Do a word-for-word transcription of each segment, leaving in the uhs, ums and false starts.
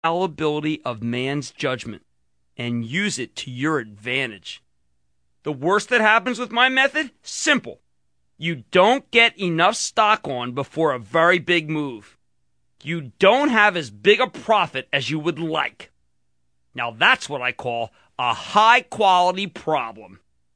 fallibility of man's judgment and use it to your advantage. The worst that happens with my method? Simple. You don't get enough stock on before a very big move. You don't have as big a profit as you would like. Now that's what I call a high-quality problem.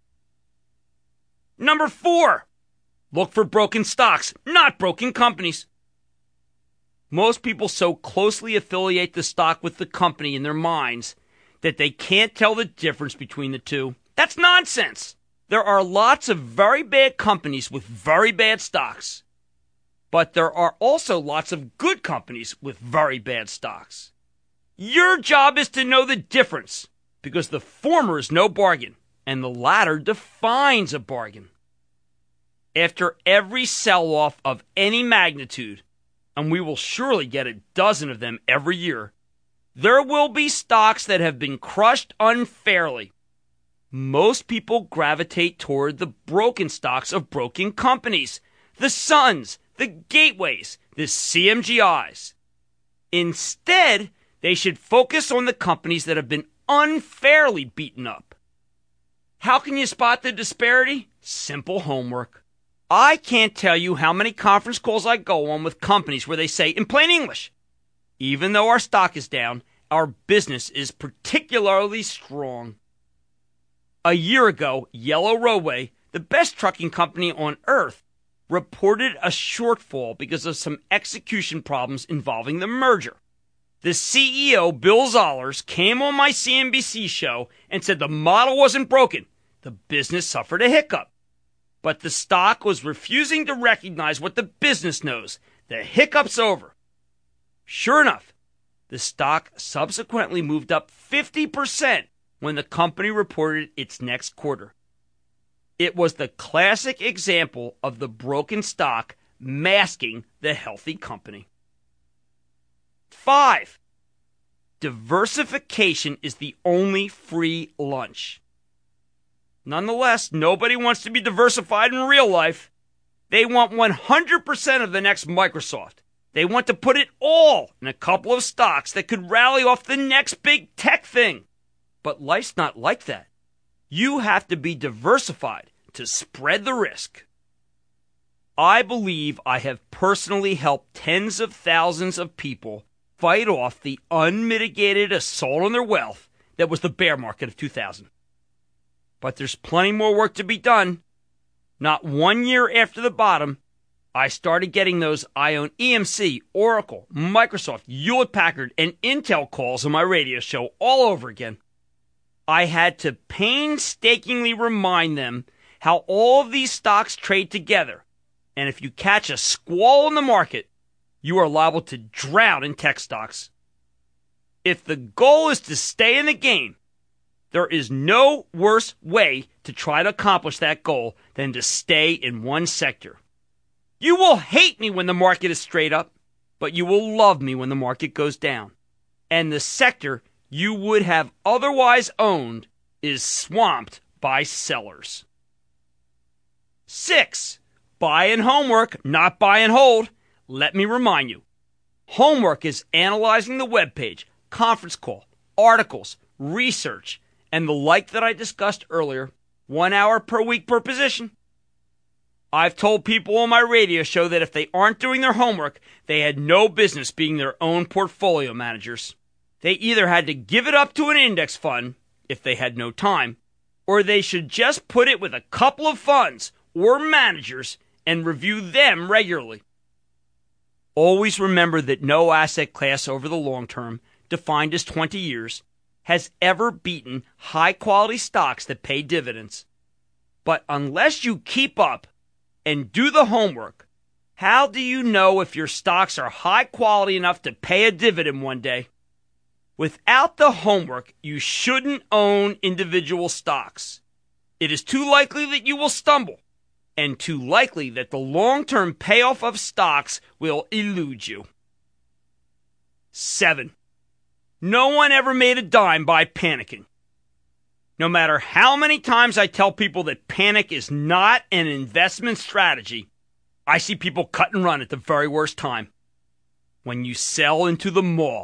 Number four, look for broken stocks, not broken companies. Most people so closely affiliate the stock with the company in their minds that they can't tell the difference between the two. That's nonsense. There are lots of very bad companies with very bad stocks. But there are also lots of good companies with very bad stocks. Your job is to know the difference, because the former is no bargain, and the latter defines a bargain. After every sell-off of any magnitude, and we will surely get a dozen of them every year, there will be stocks that have been crushed unfairly. Most people gravitate toward the broken stocks of broken companies, the Suns, the Gateways, the C M G Is. Instead, they should focus on the companies that have been unfairly beaten up. How can you spot the disparity? Simple homework. I can't tell you how many conference calls I go on with companies where they say, in plain English, even though our stock is down, our business is particularly strong. A year ago, Yellow Roadway, the best trucking company on earth, reported a shortfall because of some execution problems involving the merger. The C E O, Bill Zollers, came on my C N B C show and said the model wasn't broken. The business suffered a hiccup. But the stock was refusing to recognize what the business knows. The hiccup's over. Sure enough, the stock subsequently moved up fifty percent when the company reported its next quarter. It was the classic example of the broken stock masking the healthy company. Five, diversification is the only free lunch. Nonetheless, nobody wants to be diversified in real life. They want one hundred percent of the next Microsoft. They want to put it all in a couple of stocks that could rally off the next big tech thing. But life's not like that. You have to be diversified to spread the risk. I believe I have personally helped tens of thousands of people fight off the unmitigated assault on their wealth that was the bear market of two thousand. But there's plenty more work to be done. Not one year after the bottom, I started getting those I own E M C, Oracle, Microsoft, Hewlett-Packard, and Intel calls on my radio show all over again. I had to painstakingly remind them how all of these stocks trade together. And if you catch a squall in the market, you are liable to drown in tech stocks. If the goal is to stay in the game, there is no worse way to try to accomplish that goal than to stay in one sector. You will hate me when the market is straight up, but you will love me when the market goes down. And the sector you would have otherwise owned is swamped by sellers. Six, buy and homework, not buy and hold. Let me remind you, homework is analyzing the web page, conference call, articles, research, and the like that I discussed earlier, one hour per week per position. I've told people on my radio show that if they aren't doing their homework, they had no business being their own portfolio managers. They either had to give it up to an index fund, if they had no time, or they should just put it with a couple of funds or managers and review them regularly. Always remember that no asset class over the long term, defined as twenty years, has ever beaten high-quality stocks that pay dividends. But unless you keep up and do the homework, how do you know if your stocks are high quality enough to pay a dividend one day? Without the homework, you shouldn't own individual stocks. It is too likely that you will stumble, and too likely that the long-term payoff of stocks will elude you. Seven, no one ever made a dime by panicking. No matter how many times I tell people that panic is not an investment strategy, I see people cut and run at the very worst time. When you sell into the maw,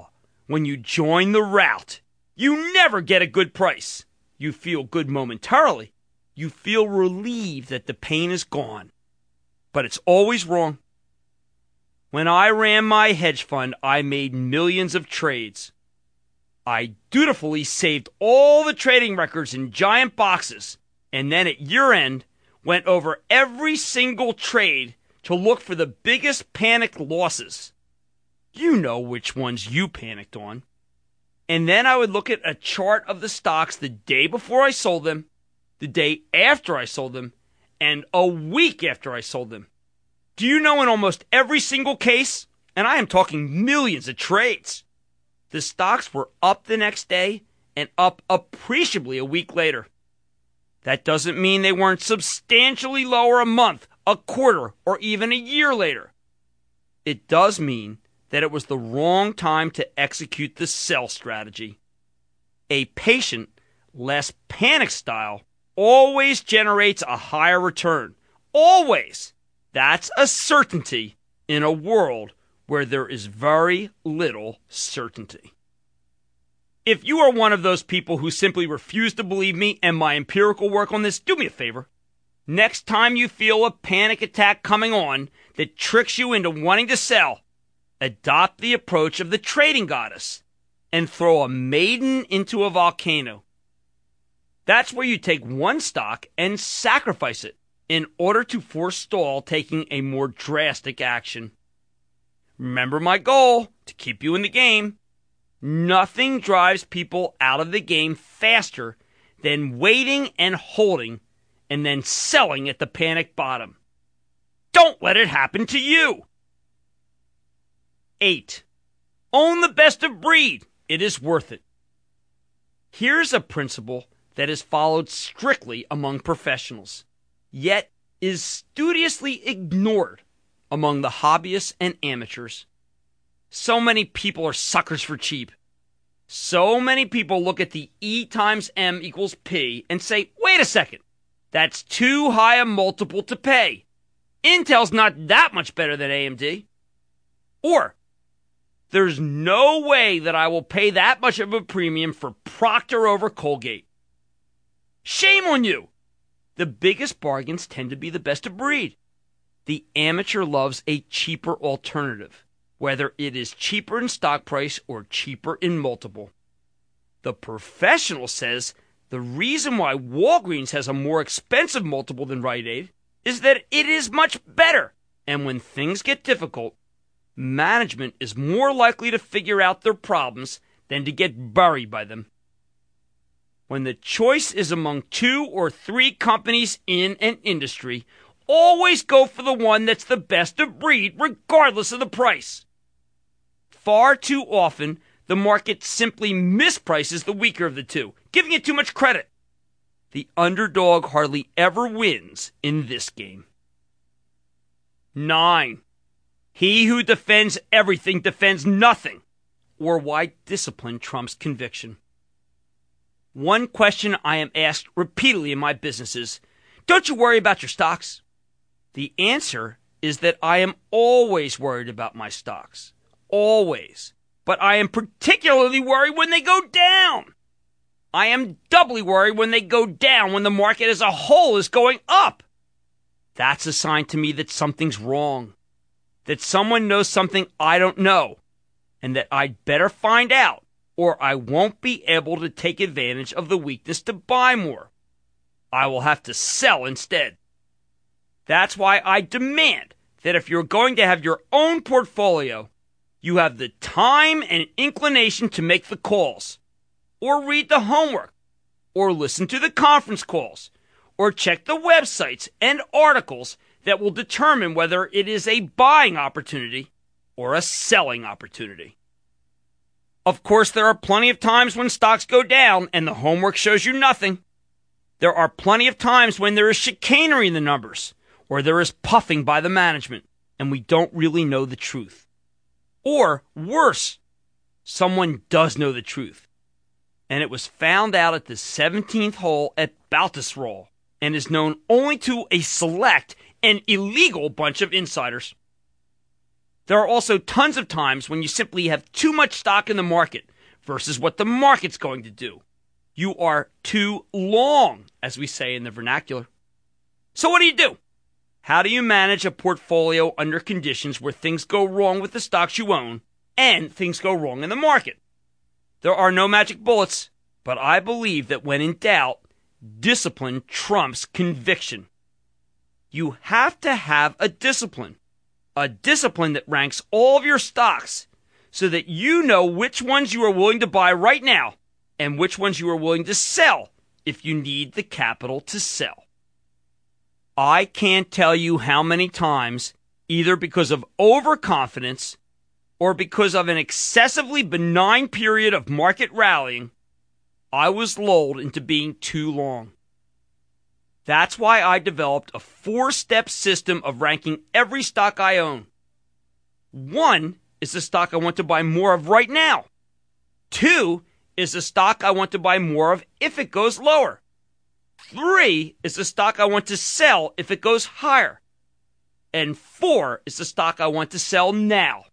When you join the rout, you never get a good price. You feel good momentarily. You feel relieved that the pain is gone. But it's always wrong. When I ran my hedge fund, I made millions of trades. I dutifully saved all the trading records in giant boxes, and then at year end, went over every single trade to look for the biggest panicked losses. You know which ones you panicked on. And then I would look at a chart of the stocks the day before I sold them, the day after I sold them, and a week after I sold them. Do you know in almost every single case, and I am talking millions of trades, the stocks were up the next day and up appreciably a week later. That doesn't mean they weren't substantially lower a month, a quarter, or even a year later. It does mean that it was the wrong time to execute the sell strategy. A patient, less panic style always generates a higher return. Always. That's a certainty in a world where there is very little certainty. If you are one of those people who simply refuse to believe me and my empirical work on this, do me a favor. Next time you feel a panic attack coming on that tricks you into wanting to sell, adopt the approach of the trading goddess and throw a maiden into a volcano. That's where you take one stock and sacrifice it in order to forestall taking a more drastic action. Remember my goal, to keep you in the game. Nothing drives people out of the game faster than waiting and holding and then selling at the panic bottom. Don't let it happen to you. Eight, own the best of breed. It is worth it. Here's a principle that is followed strictly among professionals, yet is studiously ignored among the hobbyists and amateurs. So many people are suckers for cheap. So many people look at the E times M equals P and say, wait a second, that's too high a multiple to pay. Intel's not that much better than A M D. Or, there's no way that I will pay that much of a premium for Procter over Colgate. Shame on you! The biggest bargains tend to be the best of breed. The amateur loves a cheaper alternative, whether it is cheaper in stock price or cheaper in multiple. The professional says the reason why Walgreens has a more expensive multiple than Rite Aid is that it is much better, and when things get difficult, management is more likely to figure out their problems than to get buried by them. When the choice is among two or three companies in an industry, always go for the one that's the best of breed, regardless of the price. Far too often, the market simply misprices the weaker of the two, giving it too much credit. The underdog hardly ever wins in this game. Nine. He who defends everything defends nothing, or why discipline trumps conviction. One question I am asked repeatedly in my business is, don't you worry about your stocks? The answer is that I am always worried about my stocks. Always. But I am particularly worried when they go down. I am doubly worried when they go down when the market as a whole is going up. That's a sign to me that something's wrong. That someone knows something I don't know. And that I'd better find out, or I won't be able to take advantage of the weakness to buy more. I will have to sell instead. That's why I demand that if you're going to have your own portfolio, you have the time and inclination to make the calls, or read the homework, or listen to the conference calls, or check the websites and articles that will determine whether it is a buying opportunity or a selling opportunity. Of course, there are plenty of times when stocks go down and the homework shows you nothing. There are plenty of times when there is chicanery in the numbers, or there is puffing by the management, and we don't really know the truth. Or, worse, someone does know the truth, and it was found out at the seventeenth hole at Baltusrol, and is known only to a select and illegal bunch of insiders. There are also tons of times when you simply have too much stock in the market versus what the market's going to do. You are too long, as we say in the vernacular. So what do you do? How do you manage a portfolio under conditions where things go wrong with the stocks you own and things go wrong in the market? There are no magic bullets, but I believe that when in doubt, discipline trumps conviction. You have to have a discipline, a discipline that ranks all of your stocks so that you know which ones you are willing to buy right now and which ones you are willing to sell if you need the capital to sell. I can't tell you how many times, either because of overconfidence or because of an excessively benign period of market rallying, I was lulled into being too long. That's why I developed a four-step system of ranking every stock I own. One is the stock I want to buy more of right now. Two is the stock I want to buy more of if it goes lower. Three is the stock I want to sell if it goes higher. And four is the stock I want to sell now.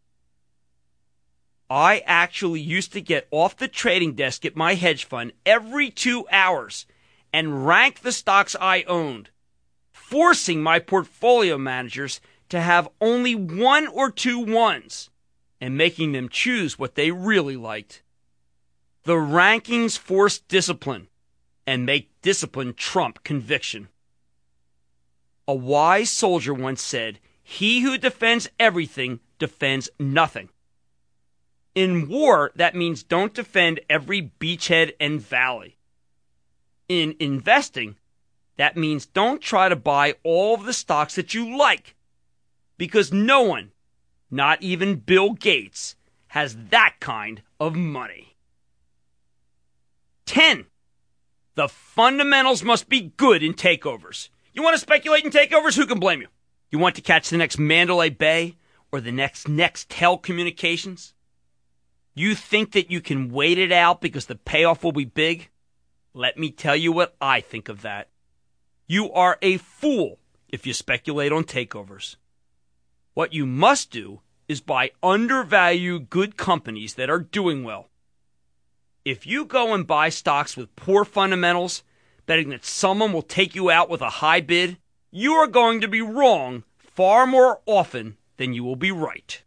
I actually used to get off the trading desk at my hedge fund every two hours and rank the stocks I owned, forcing my portfolio managers to have only one or two ones and making them choose what they really liked. The rankings force discipline and make discipline trump conviction. A wise soldier once said, "He who defends everything defends nothing." In war, that means don't defend every beachhead and valley. In investing, that means don't try to buy all of the stocks that you like, because no one, not even Bill Gates, has that kind of money. ten. The fundamentals must be good in takeovers. You want to speculate in takeovers? Who can blame you? You want to catch the next Mandalay Bay or the next Nextel Communications? You think that you can wait it out because the payoff will be big? Let me tell you what I think of that. You are a fool if you speculate on takeovers. What you must do is buy undervalued good companies that are doing well. If you go and buy stocks with poor fundamentals, betting that someone will take you out with a high bid, you are going to be wrong far more often than you will be right.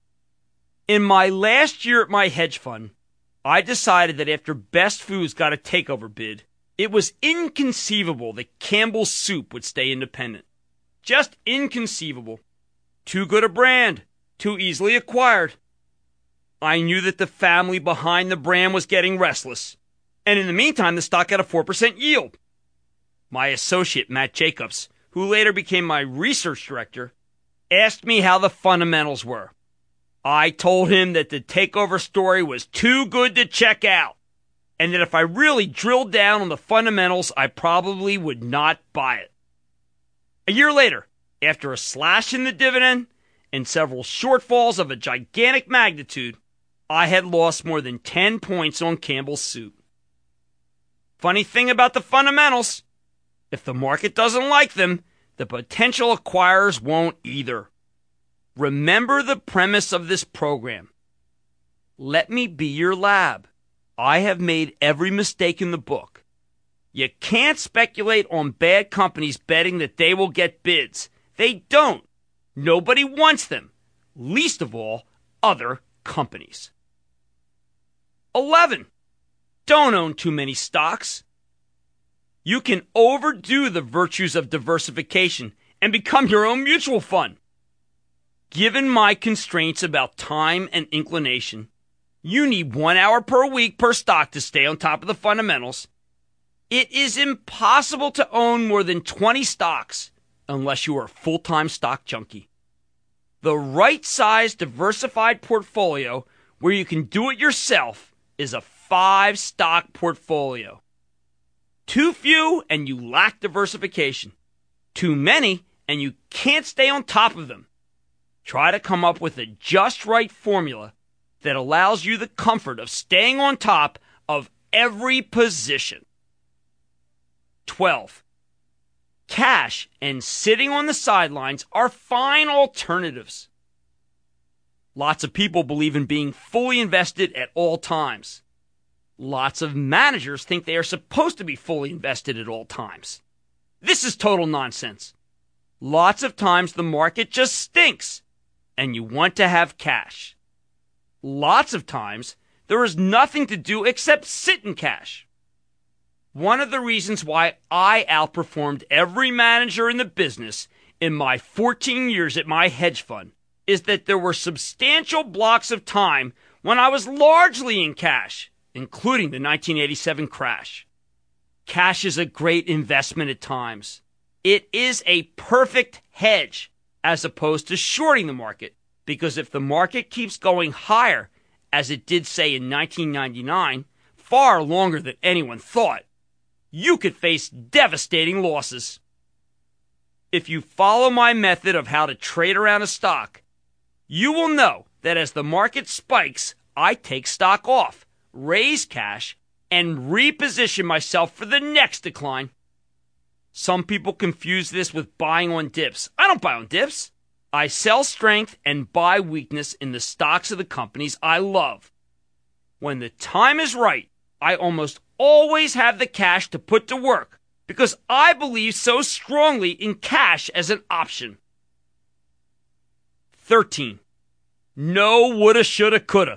In my last year at my hedge fund, I decided that after Best Foods got a takeover bid, it was inconceivable that Campbell's Soup would stay independent. Just inconceivable. Too good a brand. Too easily acquired. I knew that the family behind the brand was getting restless. And in the meantime, the stock had a four percent yield. My associate, Matt Jacobs, who later became my research director, asked me how the fundamentals were. I told him that the takeover story was too good to check out, and that if I really drilled down on the fundamentals, I probably would not buy it. A year later, after a slash in the dividend and several shortfalls of a gigantic magnitude, I had lost more than ten points on Campbell's Soup. Funny thing about the fundamentals, if the market doesn't like them, the potential acquirers won't either. Remember the premise of this program. Let me be your lab. I have made every mistake in the book. You can't speculate on bad companies betting that they will get bids. They don't. Nobody wants them. Least of all, other companies. eleven. Don't own too many stocks. You can overdo the virtues of diversification and become your own mutual fund. Given my constraints about time and inclination, you need one hour per week per stock to stay on top of the fundamentals. It is impossible to own more than twenty stocks unless you are a full-time stock junkie. The right-sized diversified portfolio where you can do it yourself is a five-stock portfolio. Too few and you lack diversification. Too many and you can't stay on top of them. Try to come up with a just right formula that allows you the comfort of staying on top of every position. twelve. Cash and sitting on the sidelines are fine alternatives. Lots of people believe in being fully invested at all times. Lots of managers think they are supposed to be fully invested at all times. This is total nonsense. Lots of times the market just stinks, and you want to have cash. Lots of times there is nothing to do except sit in cash. One of the reasons why I outperformed every manager in the business in my fourteen years at my hedge fund is that there were substantial blocks of time when I was largely in cash, including the nineteen eighty-seven crash. Cash is a great investment at times. It is a perfect hedge as opposed to shorting the market, because if the market keeps going higher, as it did say in nineteen ninety-nine, far longer than anyone thought, you could face devastating losses. If you follow my method of how to trade around a stock, you will know that as the market spikes, I take stock off, raise cash, and reposition myself for the next decline. Some people confuse this with buying on dips. I don't buy on dips. I sell strength and buy weakness in the stocks of the companies I love. When the time is right, I almost always have the cash to put to work because I believe so strongly in cash as an option. thirteen. No woulda, shoulda, coulda.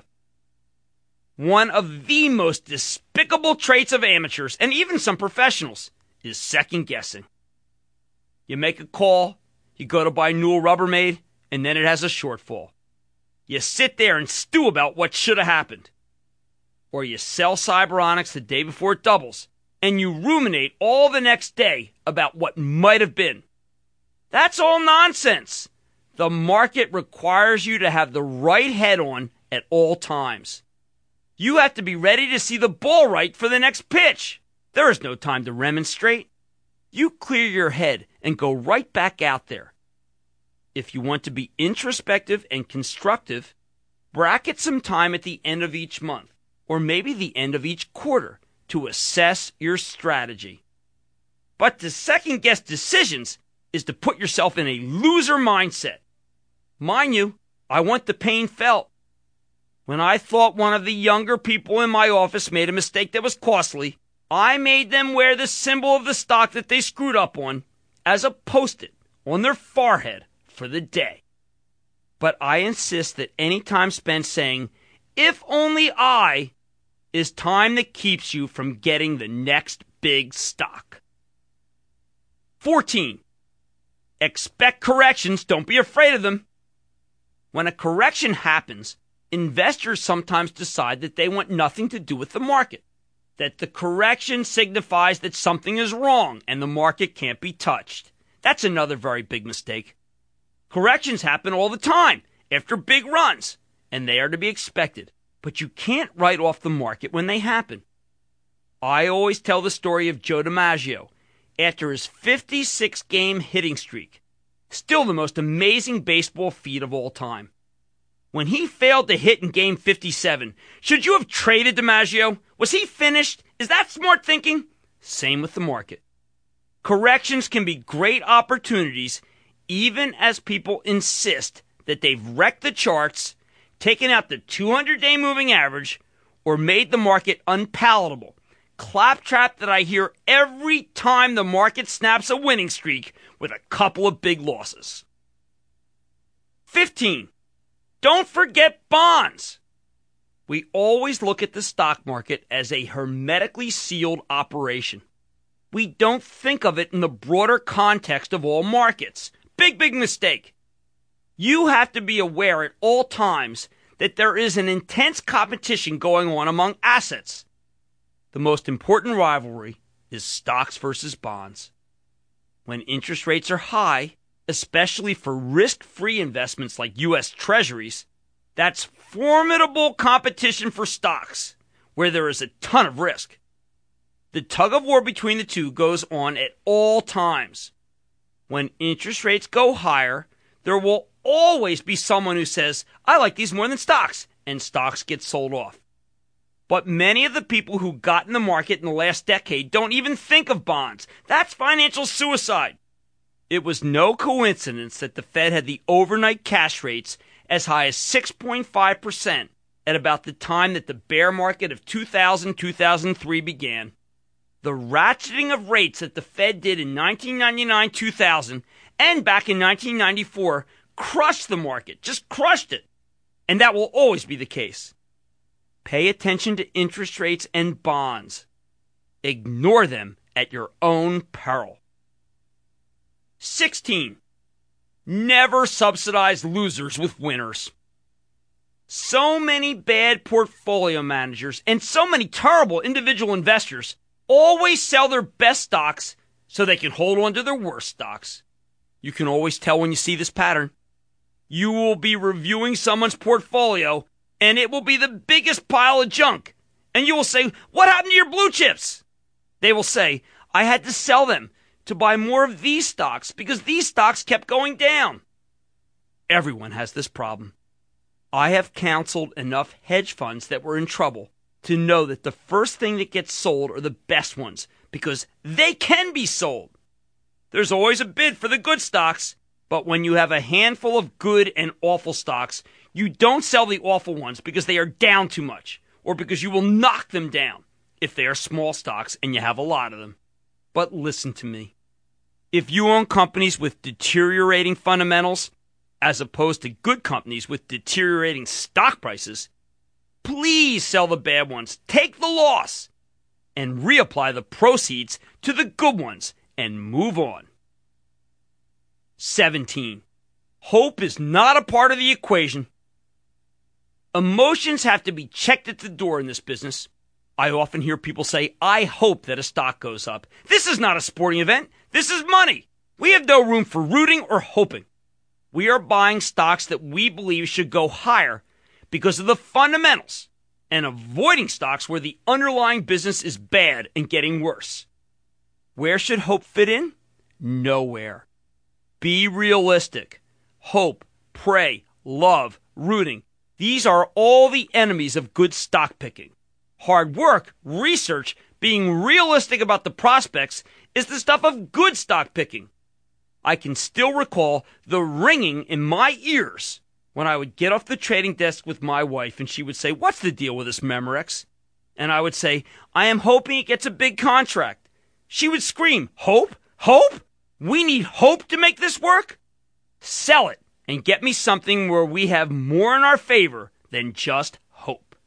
One of the most despicable traits of amateurs, and even some professionals, is second guessing. You make a call, you go to buy Newell Rubbermaid, and then it has a shortfall. You sit there and stew about what should have happened. Or you sell Cyberonics the day before it doubles, and you ruminate all the next day about what might have been. That's all nonsense. The market requires you to have the right head on at all times. You have to be ready to see the ball right for the next pitch. There is no time to remonstrate. You clear your head and go right back out there. If you want to be introspective and constructive, bracket some time at the end of each month, or maybe the end of each quarter, to assess your strategy. But to second-guess decisions is to put yourself in a loser mindset. Mind you, I want the pain felt. When I thought one of the younger people in my office made a mistake that was costly, I made them wear the symbol of the stock that they screwed up on as a post-it on their forehead for the day. But I insist that any time spent saying, if only I, is time that keeps you from getting the next big stock. fourteen. Expect corrections. Don't be afraid of them. When a correction happens, investors sometimes decide that they want nothing to do with the market, that the correction signifies that something is wrong and the market can't be touched. That's another very big mistake. Corrections happen all the time after big runs, and they are to be expected, but you can't write off the market when they happen. I always tell the story of Joe DiMaggio after his fifty-six game hitting streak, still the most amazing baseball feat of all time. When he failed to hit in game fifty-seven, should you have traded DiMaggio? Was he finished? Is that smart thinking? Same with the market. Corrections can be great opportunities even as people insist that they've wrecked the charts, taken out the two hundred day moving average, or made the market unpalatable. Claptrap that I hear every time the market snaps a winning streak with a couple of big losses. fifteen. Don't forget bonds. We always look at the stock market as a hermetically sealed operation. We don't think of it in the broader context of all markets. Big, big mistake. You have to be aware at all times that there is an intense competition going on among assets. The most important rivalry is stocks versus bonds. When interest rates are high, especially for risk-free investments like U S Treasuries, that's formidable competition for stocks, where there is a ton of risk. The tug-of-war between the two goes on at all times. When interest rates go higher, there will always be someone who says, I like these more than stocks, and stocks get sold off. But many of the people who got in the market in the last decade don't even think of bonds. That's financial suicide. It was no coincidence that the Fed had the overnight cash rates as high as six point five percent at about the time that the bear market of two thousand to two thousand three began. The ratcheting of rates that the Fed did in nineteen ninety-nine two thousand and back in nineteen ninety-four crushed the market, just crushed it. And that will always be the case. Pay attention to interest rates and bonds. Ignore them at your own peril. sixteen. Never subsidize losers with winners. So many bad portfolio managers and so many terrible individual investors always sell their best stocks so they can hold on to their worst stocks. You can always tell when you see this pattern. You will be reviewing someone's portfolio and it will be the biggest pile of junk. And you will say, "What happened to your blue chips?" They will say, "I had to sell them to buy more of these stocks because these stocks kept going down." Everyone has this problem. I have counseled enough hedge funds that were in trouble to know that the first thing that gets sold are the best ones because they can be sold. There's always a bid for the good stocks, but when you have a handful of good and awful stocks, you don't sell the awful ones because they are down too much or because you will knock them down if they are small stocks and you have a lot of them. But listen to me. If you own companies with deteriorating fundamentals, as opposed to good companies with deteriorating stock prices, please sell the bad ones, take the loss, and reapply the proceeds to the good ones and move on. seventeen. Hope is not a part of the equation. Emotions have to be checked at the door in this business. I often hear people say, "I hope that a stock goes up." This is not a sporting event. This is money. We have no room for rooting or hoping. We are buying stocks that we believe should go higher because of the fundamentals and avoiding stocks where the underlying business is bad and getting worse. Where should hope fit in? Nowhere. Be realistic. Hope, pray, love, rooting. These are all the enemies of good stock picking. Hard work, research, being realistic about the prospects is the stuff of good stock picking. I can still recall the ringing in my ears when I would get off the trading desk with my wife and she would say, "What's the deal with this Memorex?" And I would say, "I am hoping it gets a big contract." She would scream, "Hope? Hope? We need hope to make this work? Sell it and get me something where we have more in our favor than just hope."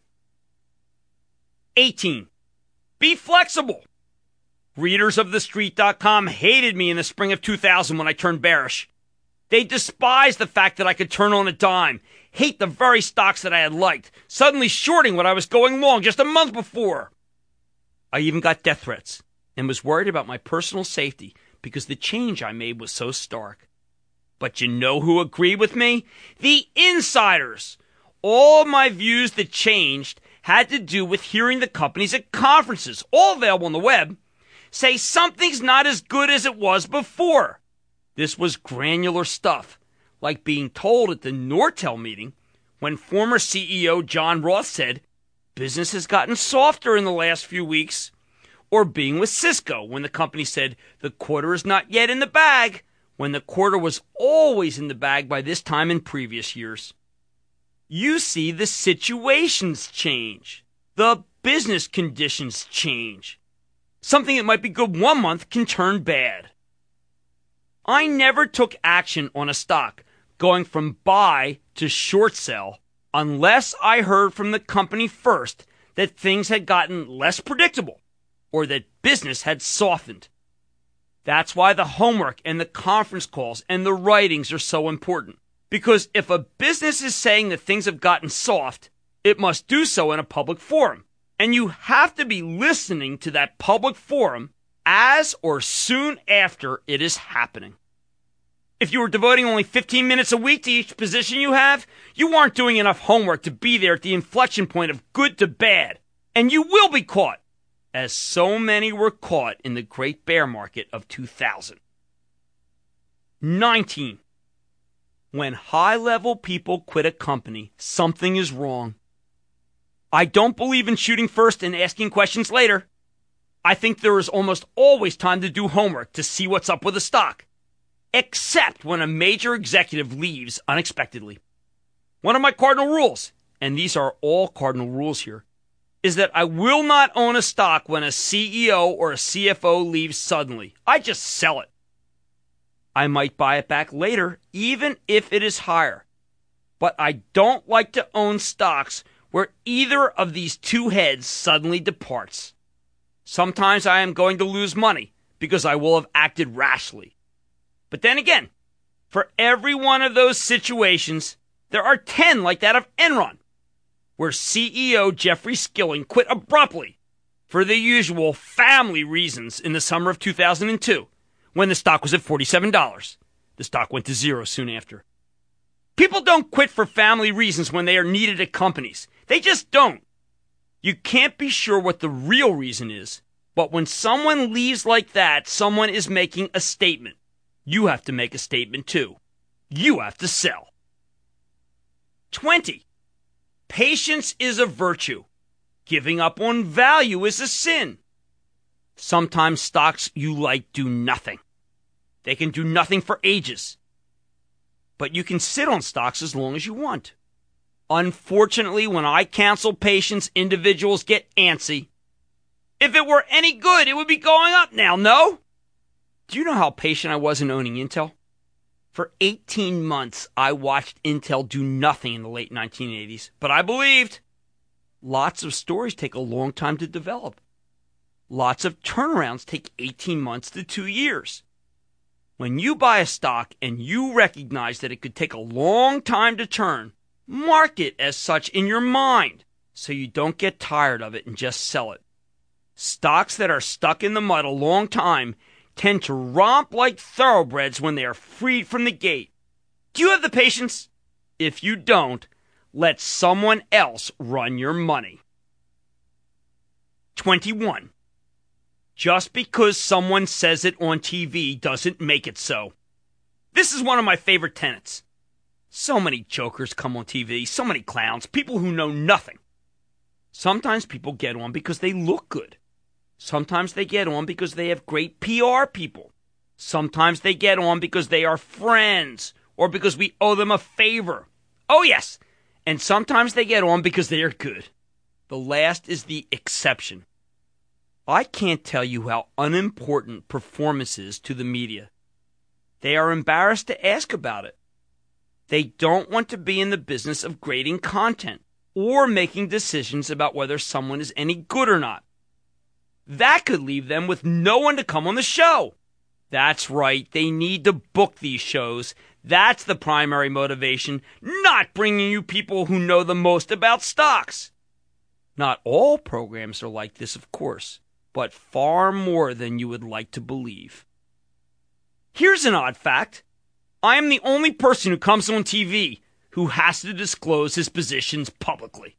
eighteen. Be flexible. Readers of the street dot com hated me in the spring of two thousand when I turned bearish. They despised the fact that I could turn on a dime, hate the very stocks that I had liked, suddenly shorting what I was going long just a month before. I even got death threats and was worried about my personal safety because the change I made was so stark. But you know who agreed with me? The insiders. All of my views that changed had to do with hearing the companies at conferences, all available on the web, say something's not as good as it was before. This was granular stuff, like being told at the Nortel meeting when former C E O John Roth said, "Business has gotten softer in the last few weeks," or being with Cisco when the company said, "The quarter is not yet in the bag," when the quarter was always in the bag by this time in previous years. You see, the situations change. The business conditions change. Something that might be good one month can turn bad. I never took action on a stock going from buy to short sell unless I heard from the company first that things had gotten less predictable or that business had softened. That's why the homework and the conference calls and the writings are so important. Because if a business is saying that things have gotten soft, it must do so in a public forum. And you have to be listening to that public forum as or soon after it is happening. If you were devoting only fifteen minutes a week to each position you have, you aren't doing enough homework to be there at the inflection point of good to bad. And you will be caught, as so many were caught in the great bear market of two thousand. nineteen. When high-level people quit a company, something is wrong. I don't believe in shooting first and asking questions later. I think there is almost always time to do homework to see what's up with a stock, except when a major executive leaves unexpectedly. One of my cardinal rules, and these are all cardinal rules here, is that I will not own a stock when a C E O or a C F O leaves suddenly. I just sell it. I might buy it back later, even if it is higher. But I don't like to own stocks where either of these two heads suddenly departs. Sometimes I am going to lose money because I will have acted rashly. But then again, for every one of those situations, there are ten like that of Enron, where C E O Jeffrey Skilling quit abruptly for the usual family reasons in the summer of two thousand two, when the stock was at forty-seven dollars. The stock went to zero soon after. People don't quit for family reasons when they are needed at companies. They just don't. You can't be sure what the real reason is, but when someone leaves like that, someone is making a statement. You have to make a statement too. You have to sell. twenty. Patience is a virtue. Giving up on value is a sin. Sometimes stocks you like do nothing. They can do nothing for ages. But you can sit on stocks as long as you want. Unfortunately, when I counsel patience, individuals get antsy. If it were any good, it would be going up now, no? Do you know how patient I was in owning Intel? For eighteen months, I watched Intel do nothing in the late nineteen eighties, but I believed. Lots of stories take a long time to develop. Lots of turnarounds take eighteen months to two years. When you buy a stock and you recognize that it could take a long time to turn, mark it as such in your mind so you don't get tired of it and just sell it. Stocks that are stuck in the mud a long time tend to romp like thoroughbreds when they are freed from the gate. Do you have the patience? If you don't, let someone else run your money. twenty-one. Just because someone says it on T V doesn't make it so. This is one of my favorite tenets. So many jokers come on T V, so many clowns, people who know nothing. Sometimes people get on because they look good. Sometimes they get on because they have great P R people. Sometimes they get on because they are friends or because we owe them a favor. Oh yes, and sometimes they get on because they are good. The last is the exception. I can't tell you how unimportant performance is to the media. They are embarrassed to ask about it. They don't want to be in the business of grading content or making decisions about whether someone is any good or not. That could leave them with no one to come on the show. That's right, they need to book these shows. That's the primary motivation, not bringing you people who know the most about stocks. Not all programs are like this, of course, but far more than you would like to believe. Here's an odd fact. I am the only person who comes on T V who has to disclose his positions publicly.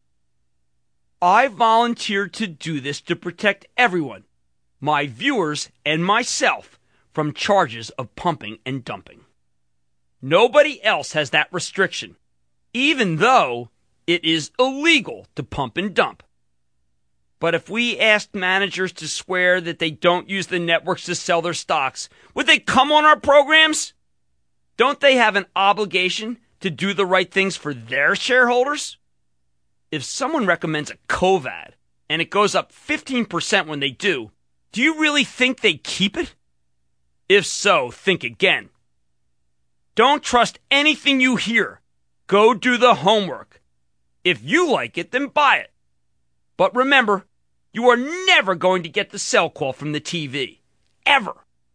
I volunteered to do this to protect everyone, my viewers and myself, from charges of pumping and dumping. Nobody else has that restriction, even though it is illegal to pump and dump. But if we asked managers to swear that they don't use the networks to sell their stocks, would they come on our programs? Don't they have an obligation to do the right things for their shareholders? If someone recommends a Covad and it goes up fifteen percent when they do, do you really think they keep it? If so, think again. Don't trust anything you hear. Go do the homework. If you like it, then buy it. But remember, you are never going to get the sell call from the T V. Ever.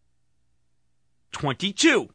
twenty-two.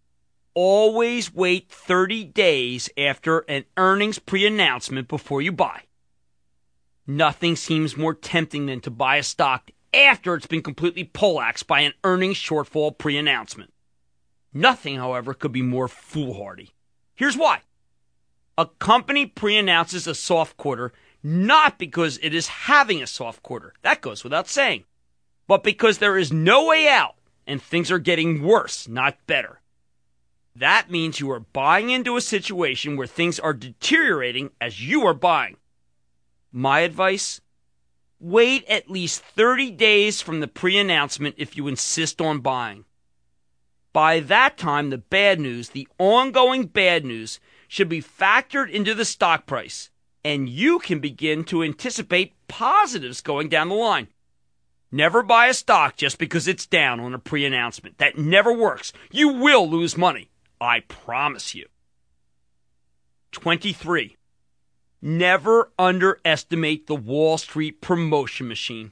Always wait thirty days after an earnings pre-announcement before you buy. Nothing seems more tempting than to buy a stock after it's been completely poleaxed by an earnings shortfall pre-announcement. Nothing, however, could be more foolhardy. Here's why. A company pre-announces a soft quarter not because it is having a soft quarter. That goes without saying. But because there is no way out and things are getting worse, not better. That means you are buying into a situation where things are deteriorating as you are buying. My advice? Wait at least thirty days from the pre-announcement if you insist on buying. By that time, the bad news, the ongoing bad news, should be factored into the stock price, and you can begin to anticipate positives going down the line. Never buy a stock just because it's down on a pre-announcement. That never works. You will lose money. I promise you. twenty-three. Never underestimate the Wall Street promotion machine.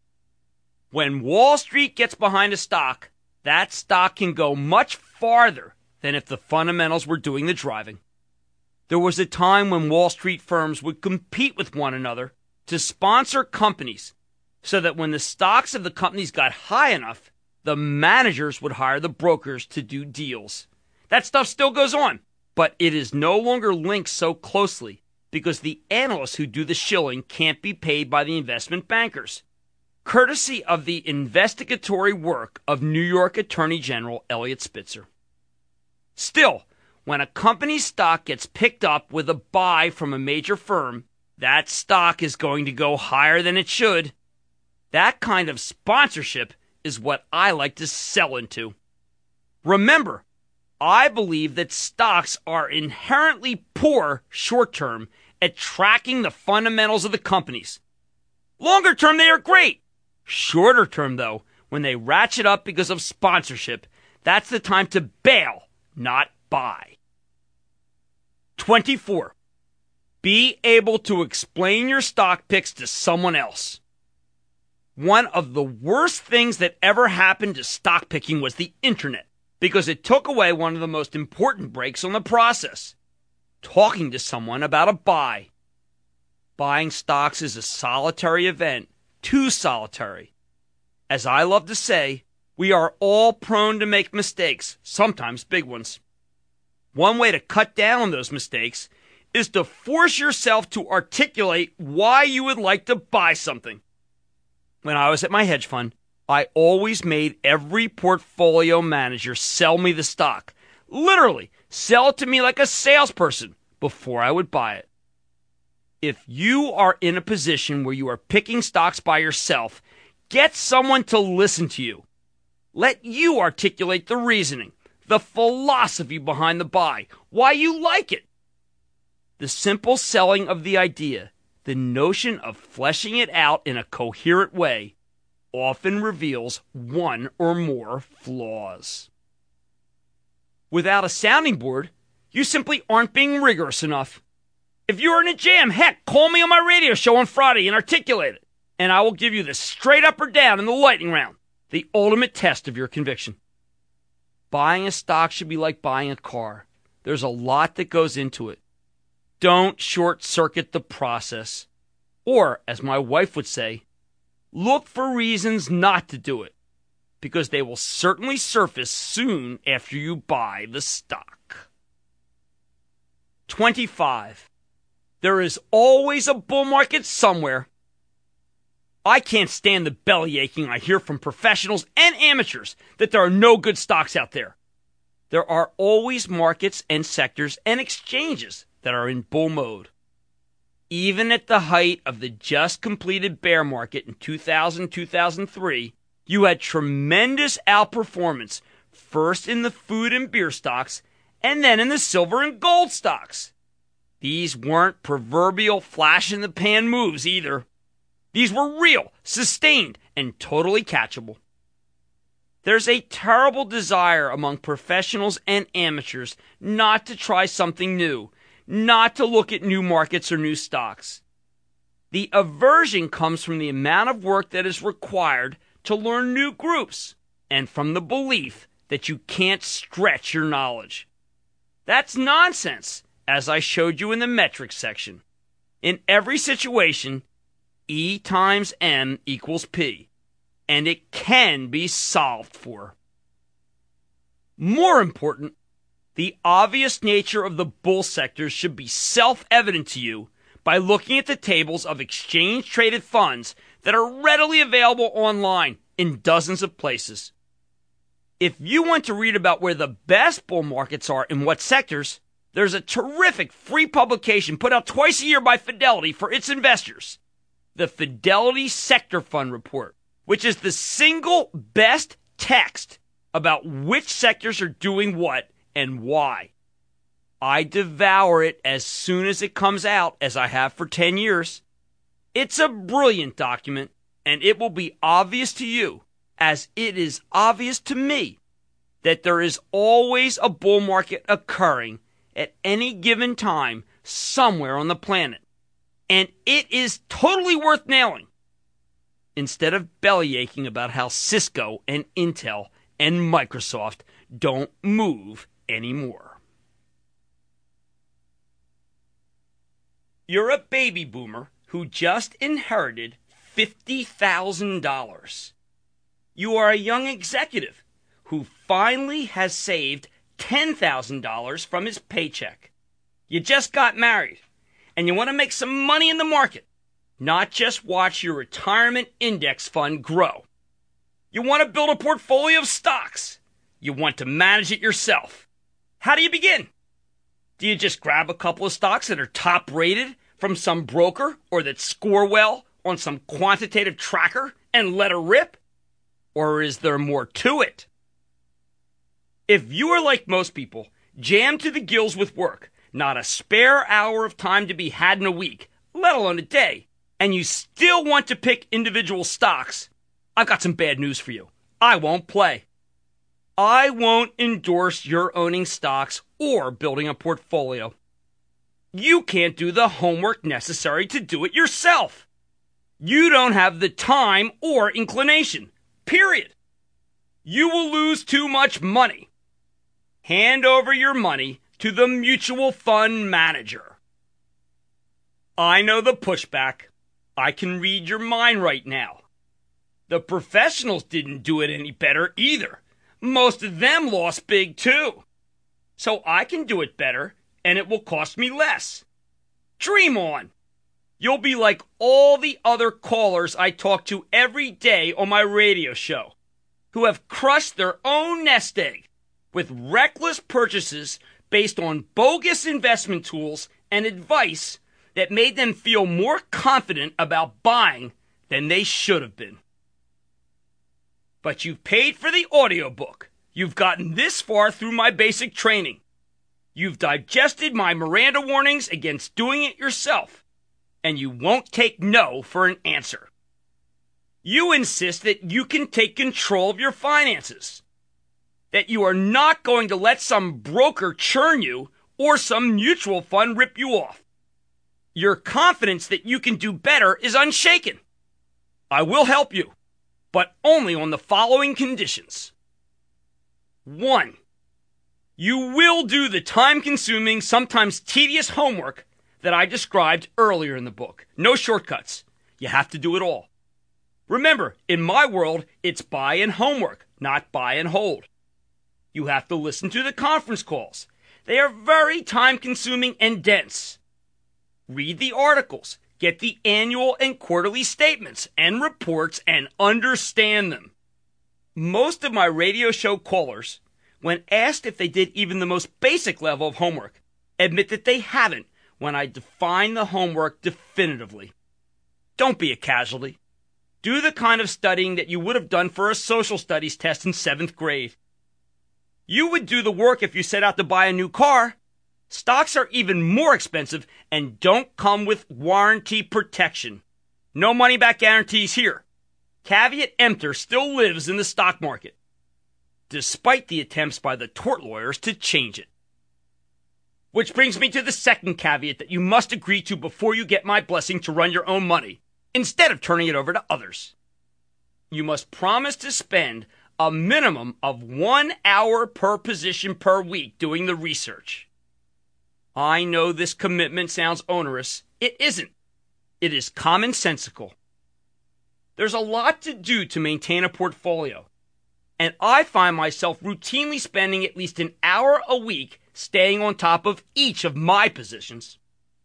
When Wall Street gets behind a stock, that stock can go much farther than if the fundamentals were doing the driving. There was a time when Wall Street firms would compete with one another to sponsor companies so that when the stocks of the companies got high enough, the managers would hire the brokers to do deals. That stuff still goes on, but it is no longer linked so closely because the analysts who do the shilling can't be paid by the investment bankers, courtesy of the investigatory work of New York Attorney General Eliot Spitzer. Still, when a company's stock gets picked up with a buy from a major firm, that stock is going to go higher than it should. That kind of sponsorship is what I like to sell into. Remember, I believe that stocks are inherently poor short-term at tracking the fundamentals of the companies. Longer term, they are great. Shorter term, though, when they ratchet up because of sponsorship, that's the time to bail, not buy. twenty-four. Be able to explain your stock picks to someone else. One of the worst things that ever happened to stock picking was the internet, because it took away one of the most important breaks on the process, talking to someone about a buy. Buying stocks is a solitary event, too solitary. As I love to say, we are all prone to make mistakes, sometimes big ones. One way to cut down on those mistakes is to force yourself to articulate why you would like to buy something. When I was at my hedge fund, I always made every portfolio manager sell me the stock. Literally, sell it to me like a salesperson before I would buy it. If you are in a position where you are picking stocks by yourself, get someone to listen to you. Let you articulate the reasoning, the philosophy behind the buy, why you like it. The simple selling of the idea, the notion of fleshing it out in a coherent way, often reveals one or more flaws. Without a sounding board, you simply aren't being rigorous enough. If you're in a jam, heck, call me on my radio show on Friday and articulate it, and I will give you the straight up or down in the lightning round, the ultimate test of your conviction. Buying a stock should be like buying a car. There's a lot that goes into it. Don't short-circuit the process. Or, as my wife would say, look for reasons not to do it, because they will certainly surface soon after you buy the stock. twenty-five. There is always a bull market somewhere. I can't stand the belly aching I hear from professionals and amateurs that there are no good stocks out there. There are always markets and sectors and exchanges that are in bull mode. Even at the height of the just completed bear market in two thousand, two thousand three, you had tremendous outperformance, first in the food and beer stocks, and then in the silver and gold stocks. These weren't proverbial flash-in-the-pan moves either. These were real, sustained, and totally catchable. There's a terrible desire among professionals and amateurs not to try something new, not to look at new markets or new stocks. The aversion comes from the amount of work that is required to learn new groups, and from the belief that you can't stretch your knowledge. That's nonsense, as I showed you in the metrics section. In every situation, E times M equals P, and it can be solved for. More important, the obvious nature of the bull sectors should be self-evident to you by looking at the tables of exchange-traded funds that are readily available online in dozens of places. If you want to read about where the best bull markets are in what sectors, there's a terrific free publication put out twice a year by Fidelity for its investors, the Fidelity Sector Fund Report, which is the single best text about which sectors are doing what and why. I devour it as soon as it comes out, as I have for ten years. It's a brilliant document, and it will be obvious to you, as it is obvious to me, that there is always a bull market occurring at any given time somewhere on the planet. And it is totally worth nailing, instead of belly aching about how Cisco and Intel and Microsoft don't move anymore. You're a baby boomer who just inherited fifty thousand dollars. You are a young executive who finally has saved ten thousand dollars from his paycheck. You just got married, and you want to make some money in the market, not just watch your retirement index fund grow. You want to build a portfolio of stocks. You want to manage it yourself. How do you begin? Do you just grab a couple of stocks that are top rated from some broker or that score well on some quantitative tracker and let her rip? Or is there more to it? If you are like most people, jammed to the gills with work, not a spare hour of time to be had in a week, let alone a day, and you still want to pick individual stocks, I've got some bad news for you. I won't play. I won't endorse your owning stocks or building a portfolio. You can't do the homework necessary to do it yourself. You don't have the time or inclination. Period. You will lose too much money. Hand over your money to the mutual fund manager. I know the pushback. I can read your mind right now. The professionals didn't do it any better either. Most of them lost big too. So I can do it better, and it will cost me less. Dream on. You'll be like all the other callers I talk to every day on my radio show, who have crushed their own nest egg with reckless purchases based on bogus investment tools and advice that made them feel more confident about buying than they should have been. But you've paid for the audiobook. You've gotten this far through my basic training. You've digested my Miranda warnings against doing it yourself, and you won't take no for an answer. You insist that you can take control of your finances, that you are not going to let some broker churn you or some mutual fund rip you off. Your confidence that you can do better is unshaken. I will help you, but only on the following conditions. One, you will do the time-consuming, sometimes tedious homework that I described earlier in the book. No shortcuts. You have to do it all. Remember, in my world, it's buy and homework, not buy and hold. You have to listen to the conference calls. They are very time-consuming and dense. Read the articles. Get the annual and quarterly statements and reports and understand them. Most of my radio show callers, when asked if they did even the most basic level of homework, admit that they haven't when I define the homework definitively. Don't be a casualty. Do the kind of studying that you would have done for a social studies test in seventh grade. You would do the work if you set out to buy a new car. Stocks are even more expensive and don't come with warranty protection. No money-back guarantees here. Caveat emptor still lives in the stock market, despite the attempts by the tort lawyers to change it. Which brings me to the second caveat that you must agree to before you get my blessing to run your own money, instead of turning it over to others. You must promise to spend a minimum of one hour per position per week doing the research. I know this commitment sounds onerous. It isn't. It is commonsensical. There's a lot to do to maintain a portfolio, and I find myself routinely spending at least an hour a week staying on top of each of my positions.